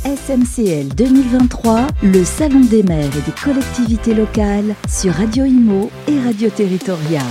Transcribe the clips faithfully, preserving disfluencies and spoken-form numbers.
S M C L deux mille vingt-trois, le Salon des maires et des collectivités locales sur Radio Imo et Radio Territoria.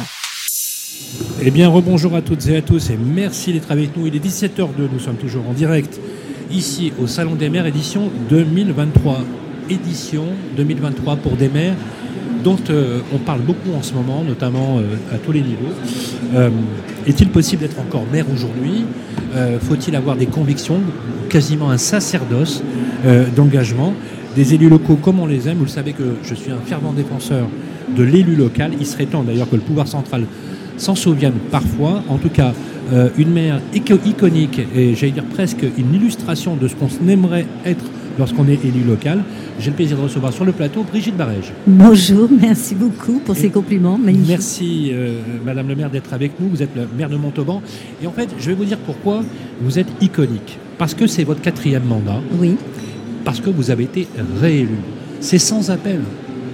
Eh bien, rebonjour à toutes et à tous et merci d'être avec nous. Il est dix-sept heures deux, nous sommes toujours en direct ici au Salon des maires, édition deux mille vingt-trois. Édition deux mille vingt-trois pour des maires dont euh, on parle beaucoup en ce moment, notamment euh, à tous les niveaux. Euh, est-il possible d'être encore maire aujourd'hui ? euh, Faut-il avoir des convictions, quasiment un sacerdoce euh, d'engagement ? Des élus locaux comme on les aime, vous le savez que je suis un fervent défenseur de l'élu local. Il serait temps d'ailleurs que le pouvoir central s'en souvienne parfois. En tout cas, euh, une maire ico- iconique et j'allais dire presque une illustration de ce qu'on aimerait être lorsqu'on est élu local. J'ai le plaisir de recevoir sur le plateau Brigitte Barège. Bonjour, merci beaucoup pour et ces compliments magnifiques. Merci euh, Madame le maire d'être avec nous. Vous êtes le maire de Montauban. Et en fait, je vais vous dire pourquoi vous êtes iconique. Parce que c'est votre quatrième mandat. Oui. Parce que vous avez été réélu. C'est sans appel.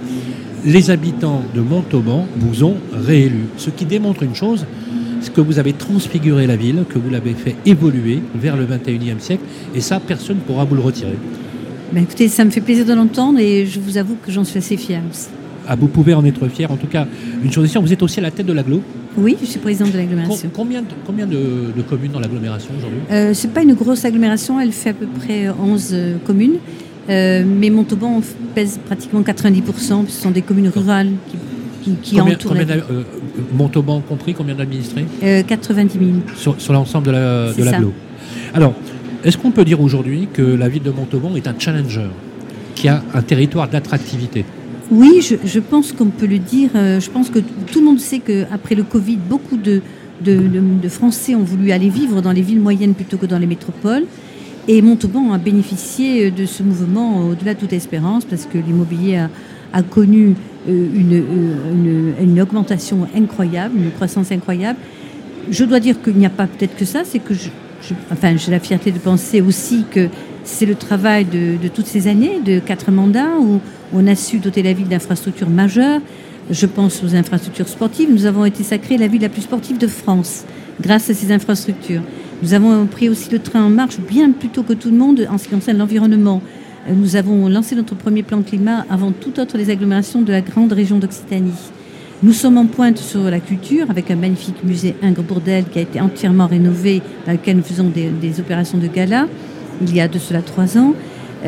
Les habitants de Montauban vous ont réélu. Ce qui démontre une chose, c'est que vous avez transfiguré la ville, que vous l'avez fait évoluer vers le vingt et unième siècle. Et ça, personne ne pourra vous le retirer. Ben écoutez, ça me fait plaisir de l'entendre et je vous avoue que j'en suis assez fière aussi. Ah, vous pouvez en être fier. En tout cas, une chose est sûre, vous êtes aussi à la tête de l'agglo. Oui, je suis présidente de l'agglomération. Com- combien de, combien de, de communes dans l'agglomération aujourd'hui ? euh, Ce n'est pas une grosse agglomération, elle fait à peu près onze euh, communes. Euh, mais Montauban pèse pratiquement quatre-vingt-dix pour cent. Ce sont des communes rurales qui, qui, qui combien, entourent combien la ville. euh, Montauban compris, combien d'administrés ? euh, quatre-vingt-dix mille. Sur, sur l'ensemble de, la, C'est de l'agglo. Alors, est-ce qu'on peut dire aujourd'hui que la ville de Montauban est un challenger, qui a un territoire d'attractivité ? Oui, je, je pense qu'on peut le dire. Euh, je pense que tout le monde sait qu'après le Covid, beaucoup de, de, de, de Français ont voulu aller vivre dans les villes moyennes plutôt que dans les métropoles. Et Montauban a bénéficié de ce mouvement au-delà de toute espérance parce que l'immobilier a, a connu une, une, une augmentation incroyable, une croissance incroyable. Je dois dire qu'il n'y a pas peut-être que ça, c'est que je, je, enfin, j'ai la fierté de penser aussi que c'est le travail de, de toutes ces années, de quatre mandats, où on a su doter la ville d'infrastructures majeures. Je pense aux infrastructures sportives. Nous avons été sacrés la ville la plus sportive de France grâce à ces infrastructures. Nous avons pris aussi le train en marche bien plus tôt que tout le monde en ce qui concerne l'environnement. Nous avons lancé notre premier plan climat avant toute autre des agglomérations de la grande région d'Occitanie. Nous sommes en pointe sur la culture avec un magnifique musée Ingres-Bourdelle qui a été entièrement rénové, dans lequel nous faisons des, des opérations de gala il y a de cela trois ans.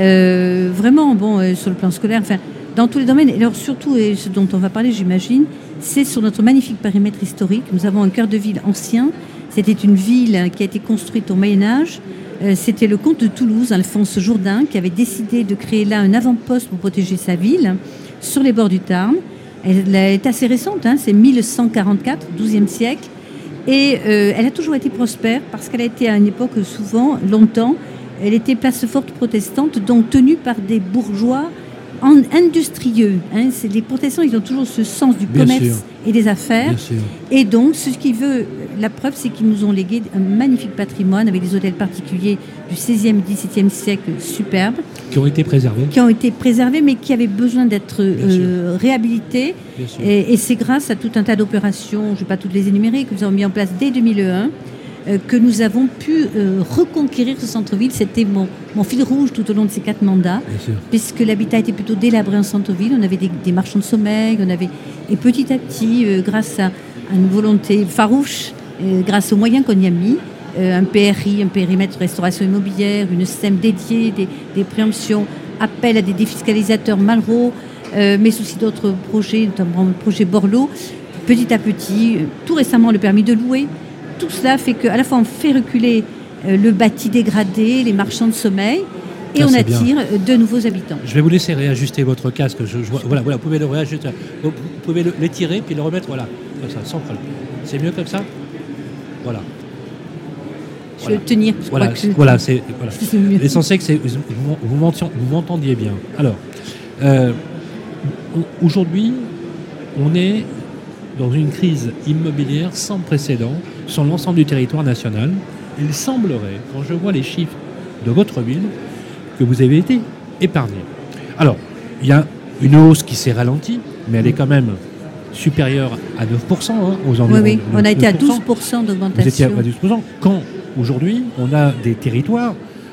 Euh, vraiment, bon, euh, sur le plan scolaire, enfin, dans tous les domaines. Et alors surtout, et ce dont on va parler, j'imagine, c'est sur notre magnifique périmètre historique. Nous avons un cœur de ville ancien. C'était une ville qui a été construite au Moyen-Âge. Euh, c'était le comte de Toulouse, Alphonse Jourdain, qui avait décidé de créer là un avant-poste pour protéger sa ville, sur les bords du Tarn. Elle est assez récente, hein, c'est mille cent quarante-quatre, douzième siècle. Et euh, elle a toujours été prospère parce qu'elle a été à une époque, souvent, longtemps, elle était place forte protestante, donc tenue par des bourgeois en industrieux. Hein. C'est, les protestants, ils ont toujours ce sens du Bien commerce sûr. et des affaires. Bien sûr. Et donc, ce qui veut, la preuve, c'est qu'ils nous ont légué un magnifique patrimoine avec des hôtels particuliers du seizième et dix-septième siècle superbes. Qui ont été préservés. Qui ont été préservés, mais qui avaient besoin d'être euh, réhabilités. Et, et c'est grâce à tout un tas d'opérations, je ne vais pas toutes les énumérer, que nous avons mis en place dès deux mille un, euh, que nous avons pu euh, reconquérir ce centre-ville. C'était mon, mon fil rouge tout au long de ces quatre mandats, puisque l'habitat était plutôt délabré en centre-ville. On avait des, des marchands de sommeil, on avait, et petit à petit, euh, grâce à, à une volonté farouche, euh, grâce aux moyens qu'on y a mis, euh, un P R I, un périmètre restauration immobilière, une S E M dédiée, des, des préemptions, appel à des défiscalisateurs Malraux, euh, mais aussi d'autres projets, notamment le projet Borloo. Petit à petit, euh, tout récemment le permis de louer, tout cela fait qu'à la fois on fait reculer euh, le bâti dégradé, les marchands de sommeil, et ça, on attire bien. de nouveaux habitants. Je vais vous laisser réajuster votre casque. Je, je, voilà, voilà, vous pouvez le réajuster. Vous pouvez le, l'étirer puis le remettre, voilà, comme ça, sans problème. C'est mieux comme ça ? Voilà. Je voilà. vais le tenir. Je voilà, crois que je... voilà, c'est, voilà. c'est mieux. L'essentiel, c'est que vous, vous, m'entendiez, vous m'entendiez bien. Alors, euh, aujourd'hui, on est dans une crise immobilière sans précédent sur l'ensemble du territoire national. Il semblerait, quand je vois les chiffres de votre ville, que vous avez été épargné. Alors, il y a une hausse qui s'est ralentie, mais elle est quand même supérieure à neuf pour cent hein, aux environs. Oui, oui, on a été à douze pour cent. douze pour cent d'augmentation. Vous étiez à douze pour cent. Quand, aujourd'hui, on a des territoires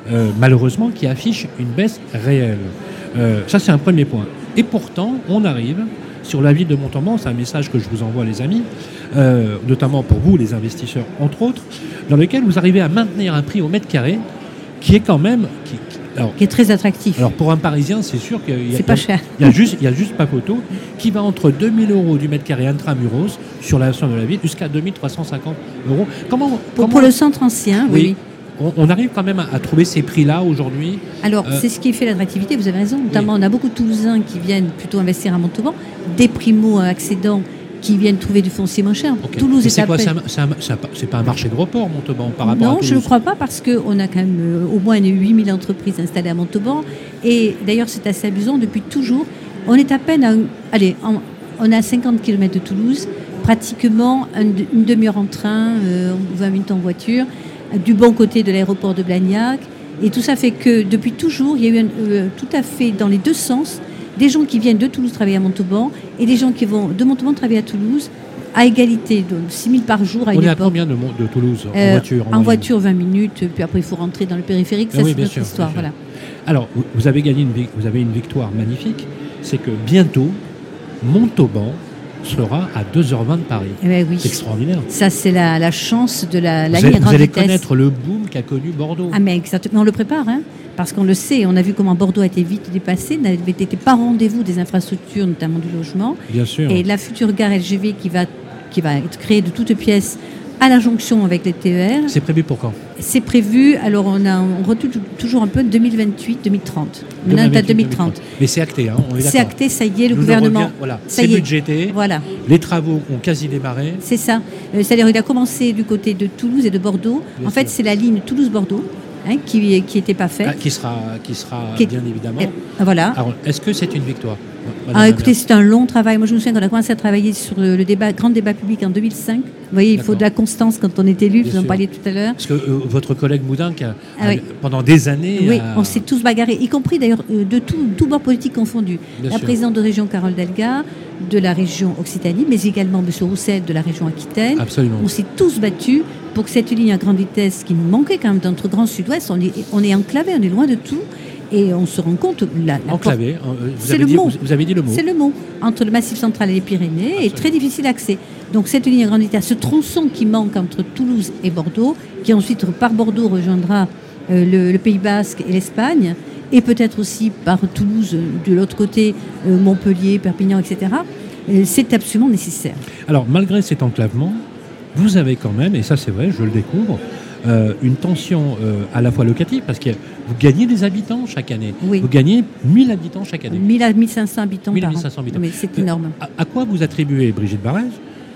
euh, malheureusement, qui affiche une baisse réelle. Euh, ça, c'est un premier point. Et pourtant, on arrive sur la ville de Montauban, c'est un message que je vous envoie, les amis, euh, notamment pour vous, les investisseurs, entre autres, dans lequel vous arrivez à maintenir un prix au mètre carré qui est quand même... Qui, qui, alors, qui est très attractif. Alors, pour un Parisien, c'est sûr qu'il y a... C'est pas cher. Il y a juste, il y a juste pas photo, qui va entre deux mille euros du mètre carré intramuros sur la version de la ville jusqu'à deux mille trois cent cinquante euros. Comment, pour, comment... pour le centre ancien, oui. oui. On, on arrive quand même à, à trouver ces prix-là aujourd'hui. Alors, euh... c'est ce qui fait l'attractivité, vous avez raison. Notamment, oui. On a beaucoup de Toulousains qui viennent plutôt investir à Montauban, des primo-accédants qui viennent trouver du foncier moins cher. Okay. Toulouse est c'est quoi, appel... c'est, un, c'est, un, c'est pas un marché de report, Montauban, par rapport non, à Toulouse? Non, je ne crois pas, parce qu'on a quand même euh, au moins huit mille entreprises installées à Montauban. Et d'ailleurs, c'est assez amusant, depuis toujours, on est à peine à... Allez, en, on est à cinquante kilomètres de Toulouse, pratiquement un, une demi-heure en train, euh, vingt minutes en voiture, du bon côté de l'aéroport de Blagnac. Et tout ça fait que, depuis toujours, il y a eu un, euh, tout à fait dans les deux sens, des gens qui viennent de Toulouse travailler à Montauban et des gens qui vont de Montauban travailler à Toulouse à égalité, donc six mille par jour à une époque. On est à époque. combien de, de Toulouse en euh, voiture En, en voiture, vingt minutes, puis après il faut rentrer dans le périphérique, ça ah oui, c'est notre sûr, histoire. Voilà. Alors, vous avez gagné une, vous avez une victoire magnifique, c'est que bientôt, Montauban sera à deux heures vingt de Paris. Eh ben oui. C'est extraordinaire. Ça, c'est la, la chance de la, la vous ligne allez, grande vous allez vitesse. connaître le boom qu'a connu Bordeaux. Ah mais exactement, on le prépare, hein, parce qu'on le sait, on a vu comment Bordeaux a été vite dépassé, n'avait été pas rendez-vous des infrastructures, notamment du logement. Bien sûr. Et la future gare L G V qui va, qui va être créée de toutes pièces à la jonction avec les T E R. C'est prévu pour quand? C'est prévu, alors on, a, on retouche toujours un peu deux mille vingt-huit deux mille trente. Maintenant, on est à deux mille trente. Mais c'est acté, hein, on est C'est acté, ça y est, le Nous gouvernement. Revient, voilà, ça c'est y est. budgété, voilà. Les travaux ont quasi démarré. C'est ça. Euh, c'est-à-dire qu'il a commencé du côté de Toulouse et de Bordeaux. Bien en sûr. fait, c'est la ligne Toulouse-Bordeaux. Hein, qui n'était pas fait. Ah, qui sera, qui sera qui est, bien évidemment. Et, voilà. Alors, est-ce que c'est une victoire? Ah, écoutez, c'est un long travail. Moi, je me souviens qu'on a commencé à travailler sur le, le débat, grand débat public en deux mille cinq. Vous voyez, il D'accord. faut de la constance quand on est élu, bien vous en parliez tout à l'heure. Parce que euh, votre collègue Moudin, qui a, ah, oui. pendant des années... Oui, a... on s'est tous bagarrés, y compris d'ailleurs euh, de tout, tout bord politique confondu. Bien la sûr. présidente de région, Carole Delga, de la région Occitanie, mais également M. Roussel de la région Aquitaine. Absolument. On s'est tous battus pour que cette ligne à grande vitesse qui nous manquait quand même dans notre grand sud-ouest, on est, on est enclavé, on est loin de tout. Et on se rend compte... La, la Enclavé, porte, vous, c'est avez le dit, mot. vous avez dit le mot. C'est le mot. Entre le Massif central et les Pyrénées, Absolument. Est très difficile d'accès. Donc cette ligne à grande vitesse, ce tronçon qui manque entre Toulouse et Bordeaux, qui ensuite par Bordeaux rejoindra euh, le, le Pays Basque et l'Espagne, et peut-être aussi par Toulouse, de l'autre côté, euh, Montpellier, Perpignan, et cetera, euh, c'est absolument nécessaire. Alors malgré cet enclavement, vous avez quand même, et ça c'est vrai, je le découvre, Euh, une tension euh, à la fois locative, parce que vous gagnez des habitants chaque année. Oui. Vous gagnez mille habitants chaque année. mille à mille cinq cents habitants mille à par mille cinq cents an. habitants. Mais c'est énorme. Euh, à, à quoi vous attribuez, Brigitte Barrez,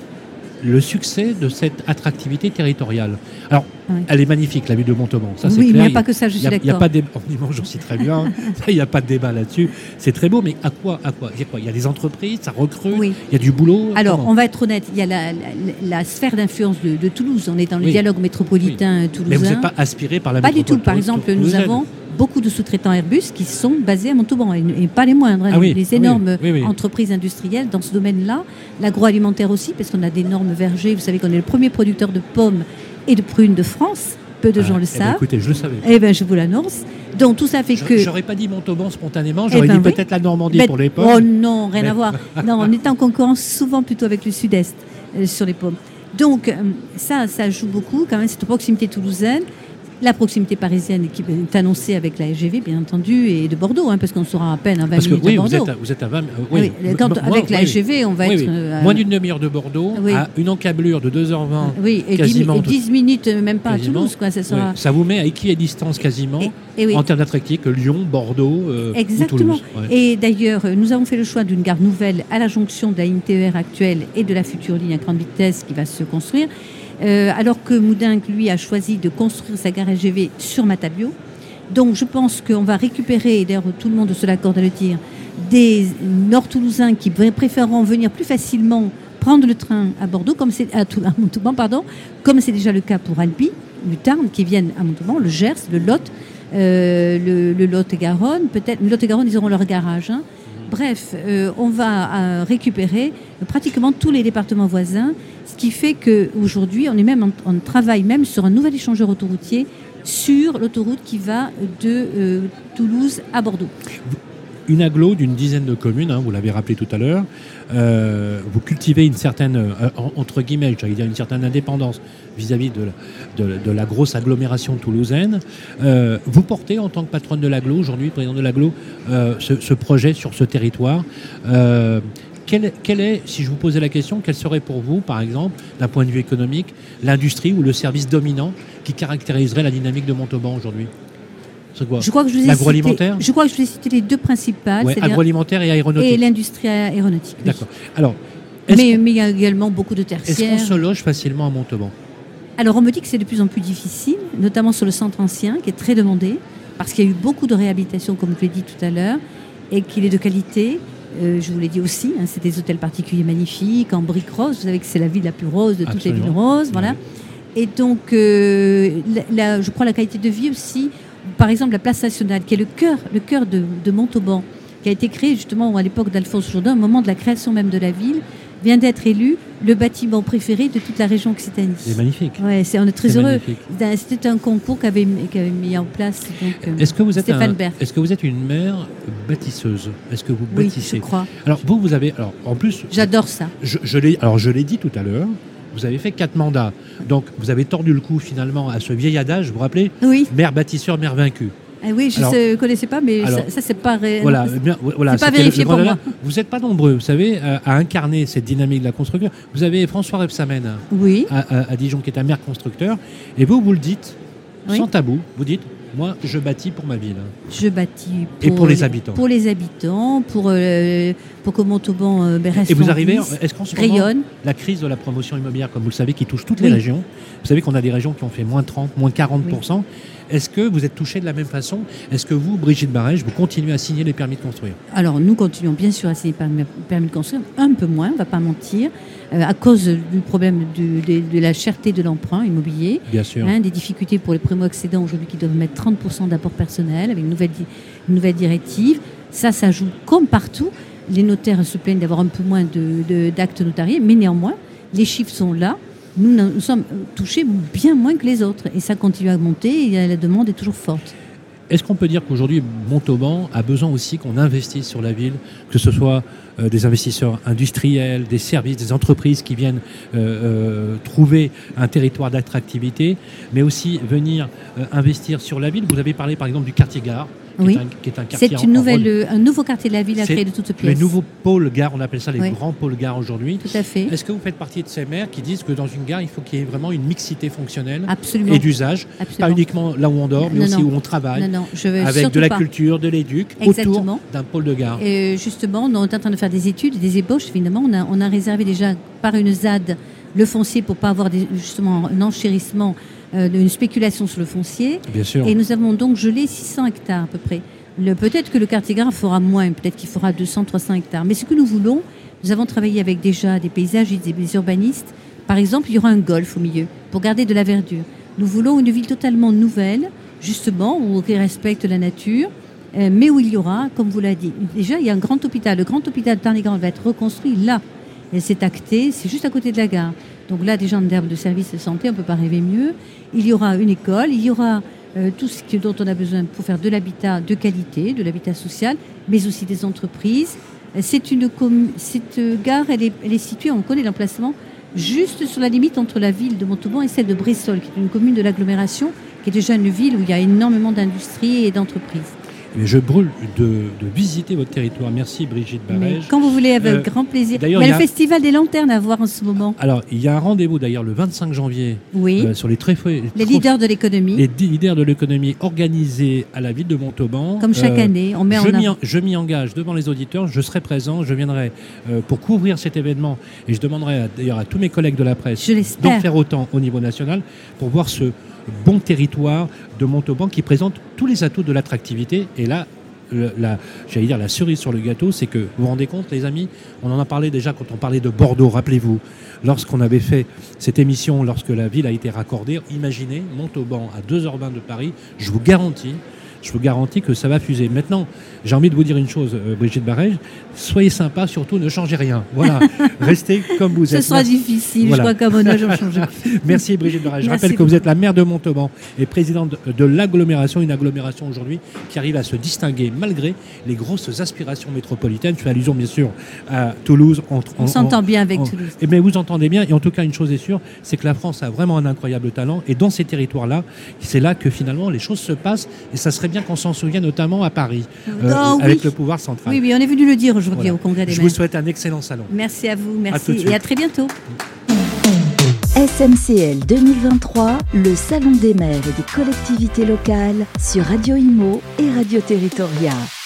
le succès de cette attractivité territoriale? Alors, oui. elle est magnifique, la ville de Montauban. Ça, oui, c'est mais il clair. n'y a pas que ça, je suis d'accord. Il n'y a pas de débat. J'en sais très bien. Il n'y a pas de débat là-dessus. C'est très beau, mais à quoi, à quoi? Il y a quoi? Il y a des entreprises, ça recrute, oui. il y a du boulot. Alors, comment? on va être honnête, il y a la, la, la sphère d'influence de, de Toulouse. On est dans le oui. dialogue métropolitain oui. toulousain. Mais vous n'êtes pas aspiré par la Pas métropole? du tout. Par exemple, nous avons beaucoup de sous-traitants Airbus qui sont basés à Montauban, et, et pas les moindres, hein, ah oui, les énormes oui, oui, oui. entreprises industrielles dans ce domaine-là. L'agroalimentaire aussi, parce qu'on a d'énormes vergers. Vous savez qu'on est le premier producteur de pommes et de prunes de France. Peu de ah, gens le eh savent. Ben, écoutez, je le savais. Eh bien, je vous l'annonce. Donc, tout ça fait je, que... J'aurais pas dit Montauban spontanément, j'aurais eh ben, dit oui. peut-être la Normandie ben, pour les pommes. Oh non, rien mais... à voir. Non, on est en concurrence souvent plutôt avec le sud-est euh, sur les pommes. Donc, euh, ça, ça joue beaucoup quand même, cette proximité toulousaine. La proximité parisienne qui est annoncée avec la L G V, bien entendu, et de Bordeaux, hein, parce qu'on sera à peine à vingt parce que, minutes oui, à Bordeaux. Vous êtes à, vous êtes à vingt euh, oui. oui, quand, moi, avec la oui, L G V, on va oui, être... Oui. Euh, moins d'une demi-heure de Bordeaux, oui. à une encablure de deux heures vingt, oui, et quasiment. dix, et dix minutes, même pas quasiment. à Toulouse. Quoi, ça, sera... oui. ça vous met à équidistance quasiment, et, et oui. en termes d'attractivité, que Lyon, Bordeaux euh, Exactement. ou Toulouse. Ouais. Et d'ailleurs, nous avons fait le choix d'une gare nouvelle à la jonction de la ligne T E R actuelle et de la future ligne à grande vitesse qui va se construire. Euh, alors que Moudinque, lui, a choisi de construire sa gare L G V sur Matabiau. Donc je pense qu'on va récupérer, et d'ailleurs tout le monde se l'accorde à le dire, des Nord-Toulousains qui préféreront venir plus facilement prendre le train à Bordeaux, comme c'est à, à Montauban, pardon, comme c'est déjà le cas pour Albi, le Tarn, qui viennent à Montauban, le Gers, le Lot, euh, le, le Lot-et-Garonne, peut-être, le Lot-et-Garonne, ils auront leur garage. Hein. Bref, euh, on va euh, récupérer pratiquement tous les départements voisins, ce qui fait qu'aujourd'hui, on est même en, on travaille même sur un nouvel échangeur autoroutier sur l'autoroute qui va de euh, Toulouse à Bordeaux. Une agglo d'une dizaine de communes, hein, vous l'avez rappelé tout à l'heure. Euh, vous cultivez une certaine, euh, entre guillemets, j'allais dire une certaine indépendance vis-à-vis de la, de, de la grosse agglomération toulousaine. Euh, vous portez en tant que patronne de l'agglo, aujourd'hui, président de l'agglo, euh, ce, ce projet sur ce territoire. Euh, quel, quel est, si je vous posais la question, quel serait pour vous, par exemple, d'un point de vue économique, l'industrie ou le service dominant qui caractériserait la dynamique de Montauban aujourd'hui ? C'est quoi ? Je crois que je vous ai L'agroalimentaire ? cité, je crois que je vous ai cité les deux principales, ouais, agroalimentaire et aéronautique. Et l'industrie aéronautique. Oui. D'accord. Alors, mais, mais il y a également beaucoup de tertiaires. Est-ce qu'on se loge facilement à Montauban ? Alors on me dit que c'est de plus en plus difficile, notamment sur le centre ancien, qui est très demandé, parce qu'il y a eu beaucoup de réhabilitation, comme je l'ai dit tout à l'heure, et qu'il est de qualité. Euh, je vous l'ai dit aussi, hein, c'est des hôtels particuliers magnifiques, en briques roses. Vous savez que c'est la ville la plus rose de toutes Absolument. les villes roses. Voilà. Oui. Et donc, euh, la, la, je crois la qualité de vie aussi. Par exemple, la place nationale, qui est le cœur, le cœur de, de Montauban, qui a été créé justement à l'époque d'Alphonse Jourdain, au moment de la création même de la ville, vient d'être élu le bâtiment préféré de toute la région Occitanie. C'est magnifique. Ouais, c'est, on est très c'est heureux. Magnifique. C'était un concours qu'avait, qu'avait mis en place donc, est-ce que vous êtes Stéphane un, Berck. Est-ce que vous êtes une mère bâtisseuse ? Est-ce que vous oui, bâtissez ? je crois. Alors vous, vous avez, alors en plus, j'adore ça. Je, je l'ai, alors je l'ai dit tout à l'heure. Vous avez fait quatre mandats, donc vous avez tordu le cou finalement à ce vieil adage. Vous vous rappelez ? Oui. Mère bâtisseur, mère vaincue. Ah oui, je ne connaissais pas, mais alors, ça, ça c'est pas, ré... voilà, bien, voilà, c'est pas vérifié pour moi. Vous n'êtes pas nombreux, vous savez, à, à incarner cette dynamique de la construction. Vous avez François Rebsamen oui. à, à, à Dijon, qui est un maire constructeur, et vous, vous le dites, oui. sans tabou, vous dites, moi, je bâtis pour ma ville. Je bâtis pour, et pour les habitants. Pour les habitants, pour, euh, pour que Montauban euh, reste Et vous arrivez, vie, est-ce qu'en ce rayonne. moment, la crise de la promotion immobilière, comme vous le savez, qui touche toutes les oui. régions, vous savez qu'on a des régions qui ont fait moins trente, moins quarante pour cent. Oui. Est-ce que vous êtes touché de la même façon ? Est-ce que vous, Brigitte Barège, vous continuez à signer les permis de construire ? Alors, nous continuons bien sûr à signer les permis de construire, un peu moins, on ne va pas mentir, euh, à cause du problème du, de, de la cherté de l'emprunt immobilier. Bien sûr. Hein, des difficultés pour les primo-accédants aujourd'hui qui doivent mettre trente pour cent d'apport personnel avec une nouvelle, une nouvelle directive. Ça, ça joue comme partout. Les notaires se plaignent d'avoir un peu moins de, de, d'actes notariés, mais néanmoins, les chiffres sont là. Nous, nous sommes touchés bien moins que les autres. Et ça continue à monter et la demande est toujours forte. Est-ce qu'on peut dire qu'aujourd'hui, Montauban a besoin aussi qu'on investisse sur la ville, que ce soit euh, des investisseurs industriels, des services, des entreprises qui viennent euh, euh, trouver un territoire d'attractivité, mais aussi venir euh, investir sur la ville ? Vous avez parlé par exemple du quartier Gare. Qui oui, est un, qui est un quartier c'est une en, nouvelle, en un nouveau quartier de la ville à créer de toutes pièces. Les nouveaux pôles gares, on appelle ça les oui. grands pôles gares aujourd'hui. Tout à fait. Est-ce que vous faites partie de ces maires qui disent que dans une gare, il faut qu'il y ait vraiment une mixité fonctionnelle Absolument. et d'usage, Absolument. pas uniquement là où on dort, mais non, aussi non. où on travaille, non, non, je veux avec de la pas. culture, de l'éduc, Exactement. autour d'un pôle de gare. Et justement, on est en train de faire des études, des ébauches, évidemment. On a, on a réservé déjà par une Z A D le foncier pour ne pas avoir des, justement un enchérissement, euh, une spéculation sur le foncier. Bien sûr. Et nous avons donc gelé six cents hectares à peu près. Le, peut-être que le quartier gare fera moins, peut-être qu'il fera deux cents, trois cents hectares. Mais ce que nous voulons, nous avons travaillé avec déjà des paysagistes, des urbanistes. Par exemple, il y aura un golf au milieu pour garder de la verdure. Nous voulons une ville totalement nouvelle, justement, où qui respecte la nature, euh, mais où il y aura, comme vous l'avez dit, déjà il y a un grand hôpital. Le grand hôpital de Tarn-et-Garonne va être reconstruit là. Et c'est acté, c'est juste à côté de la gare. Donc là, déjà en termes de services de santé, on ne peut pas rêver mieux. Il y aura une école, il y aura Euh, tout ce dont on a besoin pour faire de l'habitat de qualité, de l'habitat social, mais aussi des entreprises. C'est une commu- cette gare, elle est, elle est située, on connaît l'emplacement, juste sur la limite entre la ville de Montauban et celle de Bressol, qui est une commune de l'agglomération, qui est déjà une ville où il y a énormément d'industries et d'entreprises. Mais je brûle de, de visiter votre territoire. Merci Brigitte Barège. Quand vous voulez, avec euh, grand plaisir. Il y a, il y a le Festival des Lanternes à voir en ce moment. Alors, il y a un rendez-vous d'ailleurs le vingt-cinq janvier oui. euh, sur les très Les, les leaders de l'économie. Les leaders de l'économie organisés à la ville de Montauban. Comme chaque euh, année, on met je en m'y, je m'y engage devant les auditeurs. Je serai présent. Je viendrai euh, pour couvrir cet événement et je demanderai à, d'ailleurs à tous mes collègues de la presse d'en faire autant au niveau national pour voir ce bon territoire de Montauban qui présente tous les atouts de l'attractivité. Et là, Le, la, j'allais dire la cerise sur le gâteau, c'est que vous vous rendez compte, les amis, on en a parlé déjà quand on parlait de Bordeaux, rappelez-vous, lorsqu'on avait fait cette émission, lorsque la ville a été raccordée, imaginez Montauban à deux heures vingt de Paris, je vous garantis, je vous garantis que ça va fuser. Maintenant, j'ai envie de vous dire une chose, euh, Brigitte Barège, soyez sympa, surtout ne changez rien. Voilà, restez comme vous êtes. Ce sera Merci. difficile, Voilà. je crois qu'à mon âge, on change. Merci Brigitte Barège. Je Merci rappelle que beaucoup. vous êtes la maire de Montauban et présidente de, de l'agglomération, une agglomération aujourd'hui qui arrive à se distinguer malgré les grosses aspirations métropolitaines. Je fais allusion bien sûr à Toulouse. Entre, On en, s'entend en, bien avec en, Toulouse. Et bien vous entendez bien, et en tout cas une chose est sûre, c'est que la France a vraiment un incroyable talent, et dans ces territoires-là, c'est là que finalement les choses se passent, et ça serait bien qu'on s'en souvienne notamment à Paris, euh, Oh, oui. avec le pouvoir central. Oui, oui, on est venu le dire aujourd'hui Voilà. au Congrès des Je maires. vous souhaite un excellent salon. Merci à vous, À tout de merci, suite. et à très bientôt. S M C L deux mille vingt-trois, le Salon des maires et des collectivités locales sur Radio Imo et Radio Territoria.